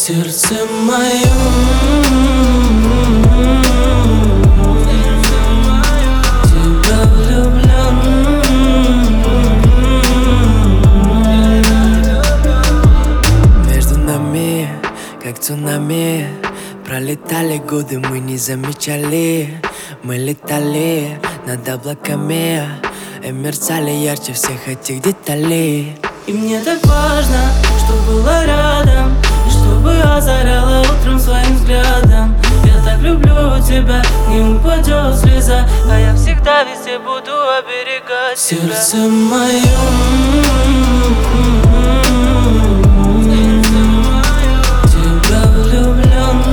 Сердце мое, тебя влюблен. Между нами, как цунами, пролетали годы, мы не замечали. Мы летали над облаками и мерцали ярче всех этих деталей. И мне так важно, что было рядом, и чтобы озаряла утром своим взглядом. Я так люблю тебя, не упадет слеза, а я всегда везде буду оберегать тебя. Сердце мое, тебя влюблен.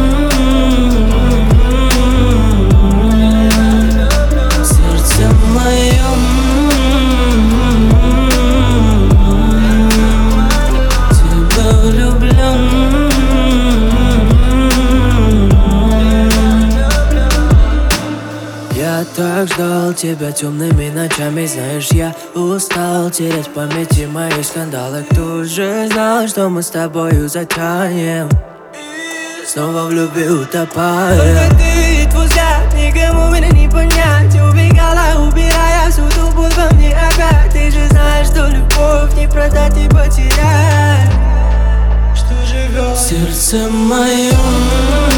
Сердце мое, я так ждал тебя темными ночами. Знаешь, я устал терять в памяти мои скандалы. Кто же знал, что мы с тобою затянем, снова в любви утопаем. Только ты и твой взгляд, никому меня не понять. Убегала, убирая всю ту боль во мне опять. Ты же знаешь, что любовь не продать и потерять, что живет. Сердце мое,